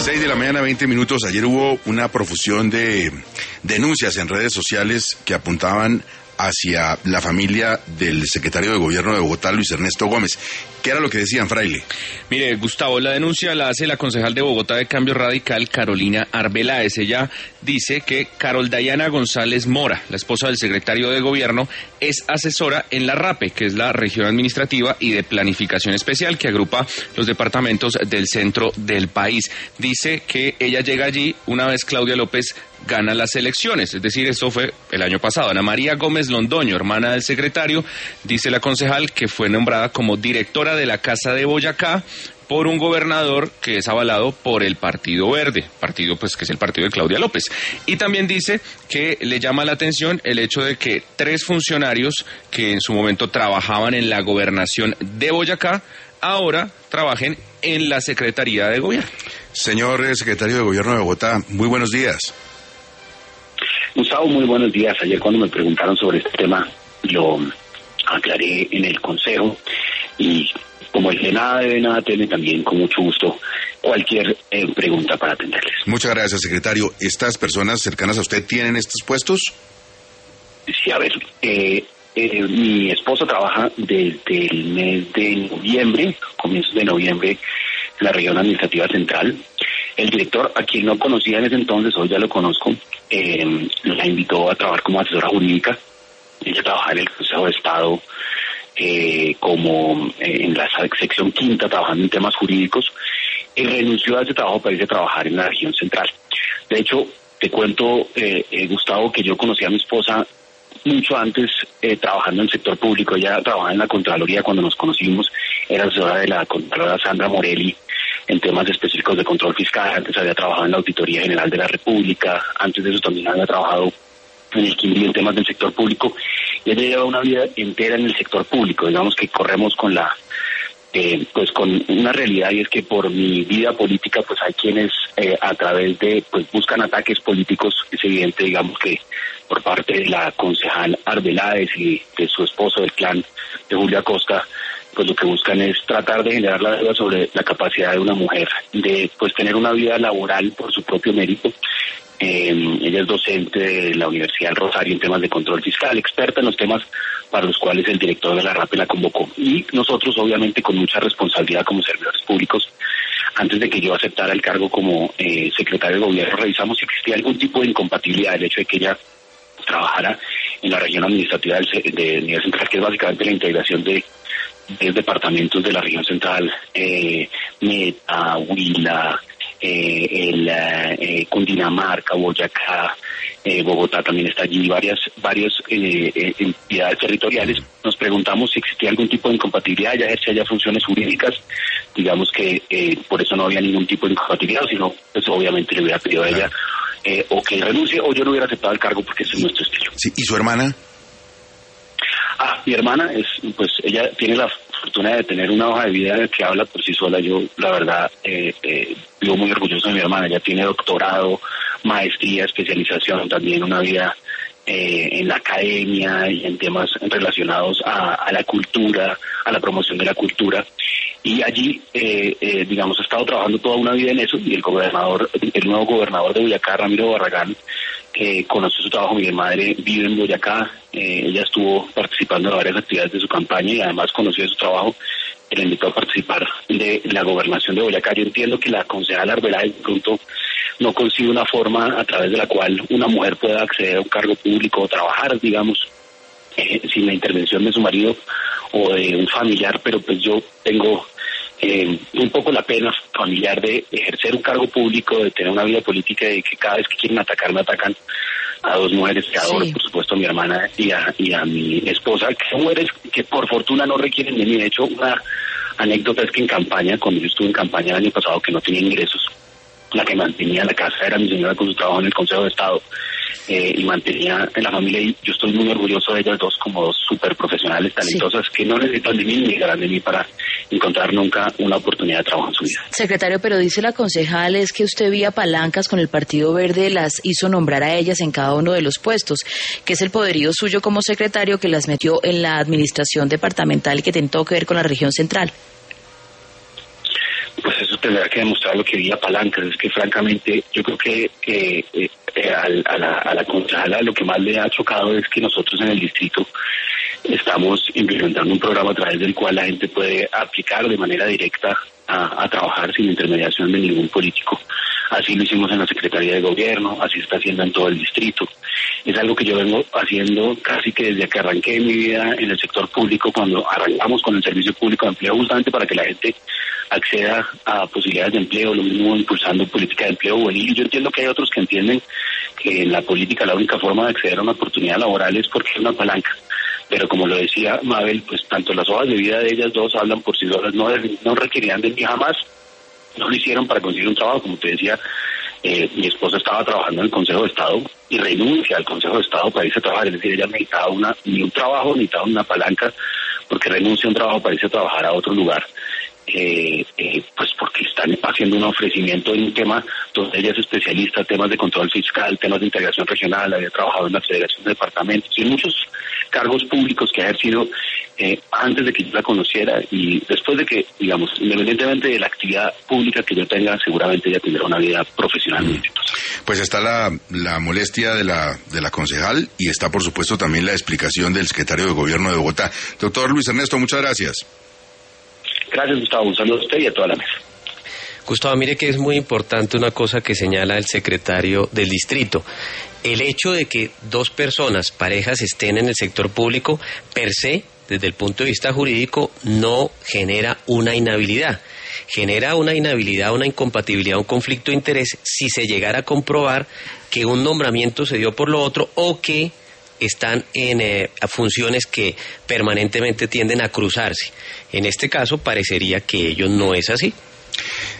6:20 a.m. Ayer hubo una profusión de denuncias en redes sociales que apuntaban hacia la familia del secretario de Gobierno de Bogotá, Luis Ernesto Gómez. ¿Qué era lo que decían, Fraile? Mire, Gustavo, la denuncia la hace la concejal de Bogotá de Cambio Radical, Carolina Arbeláez. Ella dice que Carol Dayana González Mora, la esposa del secretario de Gobierno, es asesora en la RAPE, que es la Región Administrativa y de Planificación Especial, que agrupa los departamentos del centro del país. Dice que ella llega allí una vez Claudia López gana las elecciones, es decir, esto fue el año pasado. Ana María Gómez Londoño, hermana del secretario, dice la concejal que fue nombrada como directora de la Casa de Boyacá por un gobernador que es avalado por el Partido Verde, partido pues que es el partido de Claudia López. Y también dice que le llama la atención el hecho de que 3 funcionarios que en su momento trabajaban en la gobernación de Boyacá, ahora trabajen en la Secretaría de Gobierno. Señor secretario de Gobierno de Bogotá, muy buenos días. Gustavo, muy buenos días. Ayer cuando me preguntaron sobre este tema, lo aclaré en el consejo y como el de nada debe, nada teme, también con mucho gusto cualquier pregunta para atenderles. Muchas gracias, secretario. ¿Estas personas cercanas a usted tienen estos puestos? Sí, a ver, mi esposa trabaja desde el mes de noviembre, comienzos de noviembre, en la región administrativa central. El director, a quien no conocía en ese entonces, hoy ya lo conozco, la invitó a trabajar como asesora jurídica. Ella trabajaba en el Consejo de Estado como en la sección quinta, trabajando en temas jurídicos, y renunció a ese trabajo para irse a trabajar en la región central. De hecho, te cuento, Gustavo, que yo conocí a mi esposa mucho antes trabajando en el sector público. Ella trabajaba en la Contraloría cuando nos conocimos, era asesora de la Contralora Sandra Morelli en temas específicos de control fiscal. Antes había trabajado en la Auditoría General de la República, antes de eso también había trabajado en el Quindío en temas del sector público, y ella lleva una vida entera en el sector público. Digamos que corremos con pues con una realidad, y es que por mi vida política pues hay quienes a través de pues buscan ataques políticos. Es evidente, digamos, que por parte de la concejal Arbeláez y de su esposo del clan de Julia Costa, pues lo que buscan es tratar de generar la duda sobre la capacidad de una mujer de pues tener una vida laboral por su propio mérito. Ella es docente de la Universidad del Rosario en temas de control fiscal, experta en los temas para los cuales el director de la RAPE la convocó. Y nosotros, obviamente, con mucha responsabilidad como servidores públicos, antes de que yo aceptara el cargo como secretario de Gobierno, revisamos si existía algún tipo de incompatibilidad, el hecho de que ella trabajara en la región administrativa de nivel central, que es básicamente la integración de departamentos de la región central, Meta, Huila, Cundinamarca, Boyacá, Bogotá también está allí, varias entidades territoriales. Nos preguntamos si existía algún tipo de incompatibilidad. Ella ejerce allá funciones jurídicas, digamos que por eso no había ningún tipo de incompatibilidad, sino pues obviamente le hubiera pedido a ella o que renuncie, o yo no hubiera aceptado el cargo, porque ese es nuestro estilo. Sí, ¿y su hermana? Mi hermana ella tiene la fortuna de tener una hoja de vida que habla por sí sola. Yo, la verdad, vivo muy orgulloso de mi hermana. Ella tiene doctorado, maestría, especialización, también una vida en la academia y en temas relacionados a la cultura, a la promoción de la cultura. Y allí, digamos, ha estado trabajando toda una vida en eso, y el nuevo gobernador de Boyacá, Ramiro Barragán, conoce su trabajo. Mi madre vive en Boyacá, ella estuvo participando de varias actividades de su campaña y además conoció su trabajo. Le invitó a participar de la gobernación de Boyacá. Yo entiendo que la concejal Arbeláez de pronto no consigue una forma a través de la cual una mujer pueda acceder a un cargo público o trabajar, digamos, sin la intervención de su marido o de un familiar, pero pues yo tengo un poco la pena familiar de ejercer un cargo público, de tener una vida política, y que cada vez que quieren atacar, me atacan a 2 mujeres que adoro, por supuesto, a mi hermana y a mi esposa, que son mujeres que por fortuna no requieren de mí. De hecho, una anécdota es que en campaña, cuando yo estuve en campaña el año pasado, que no tenía ingresos, la que mantenía la casa era mi señora con su trabajo en el Consejo de Estado, y mantenía en la familia, y yo estoy muy orgulloso de ellas dos como 2 súper profesionales, talentosas, que no necesitan de mí ni llegarán de mí para encontrar nunca una oportunidad de trabajo en su vida. Secretario, pero dice la concejal es que usted vía palancas con el Partido Verde las hizo nombrar a ellas en cada uno de los puestos, que es el poderío suyo como secretario que las metió en la administración departamental y que tiene todo que ver con la región central. Pues eso tendrá que demostrar lo que vía palancas. Es que francamente yo creo que a la concejala lo que más le ha chocado es que nosotros en el distrito estamos implementando un programa a través del cual la gente puede aplicar de manera directa a trabajar sin intermediación de ningún político. Así lo hicimos en la Secretaría de Gobierno, así se está haciendo en todo el distrito. Es algo que yo vengo haciendo casi que desde que arranqué mi vida en el sector público, cuando arrancamos con el Servicio Público de Empleo, justamente para que la gente acceda a posibilidades de empleo, lo mismo impulsando política de empleo juvenil. Y yo entiendo que hay otros que entienden que en la política la única forma de acceder a una oportunidad laboral es porque es una palanca. Pero como lo decía Mabel, pues tanto las hojas de vida de ellas dos hablan por sí solas, no requerían de mí jamás. No lo hicieron para conseguir un trabajo, como te decía, mi esposa estaba trabajando en el Consejo de Estado y renuncia al Consejo de Estado para irse a trabajar, es decir, ella necesitaba ni un trabajo, necesitaba una palanca, porque renuncia a un trabajo para irse a trabajar a otro lugar. Pues porque están haciendo un ofrecimiento en un tema donde ella es especialista, temas de control fiscal, temas de integración regional, había trabajado en la Federación de Departamentos y en muchos cargos públicos que ha ejercido antes de que yo la conociera, y después de que, digamos, independientemente de la actividad pública que yo tenga, seguramente ella tendrá una vida profesional muy exitosa. Pues está la molestia de la concejal y está, por supuesto, también la explicación del secretario de Gobierno de Bogotá. Doctor Luis Ernesto, muchas gracias. Gracias, Gustavo. Un saludo a usted y a toda la mesa. Gustavo, mire que es muy importante una cosa que señala el secretario del distrito. El hecho de que dos personas, parejas, estén en el sector público, per se, desde el punto de vista jurídico, no genera una inhabilidad. Genera una inhabilidad, una incompatibilidad, un conflicto de interés si se llegara a comprobar que un nombramiento se dio por lo otro o que están en funciones que permanentemente tienden a cruzarse. En este caso parecería que ello no es así.